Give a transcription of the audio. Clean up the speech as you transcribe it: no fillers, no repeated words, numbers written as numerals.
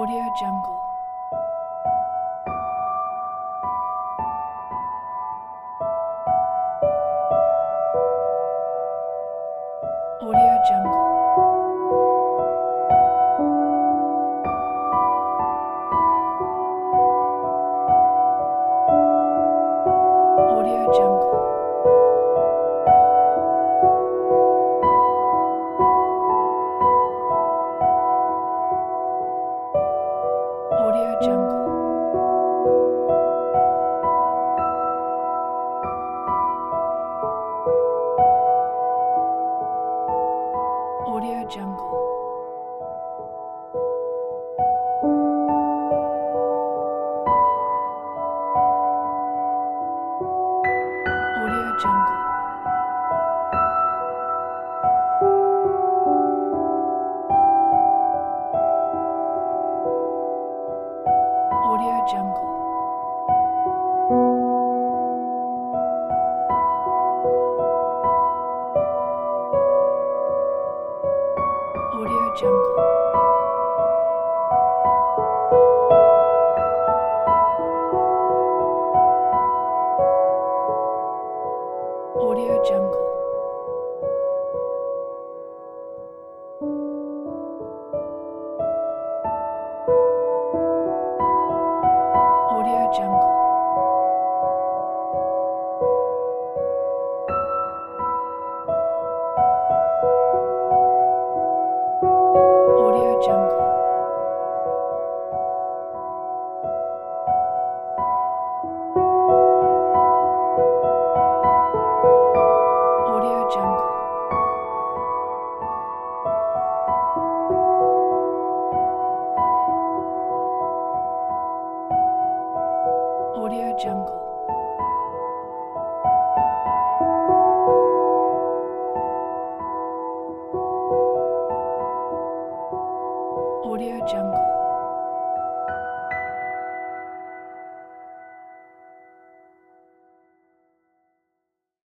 Audio Jungle. Audio Jungle. Audio Jungle. Audio Jungle. Audio Jungle. Audio Jungle. Audio Jungle. Audio Jungle. Audio Jungle. Audio Jungle. Audio Jungle. Audio Jungle. Audio Jungle.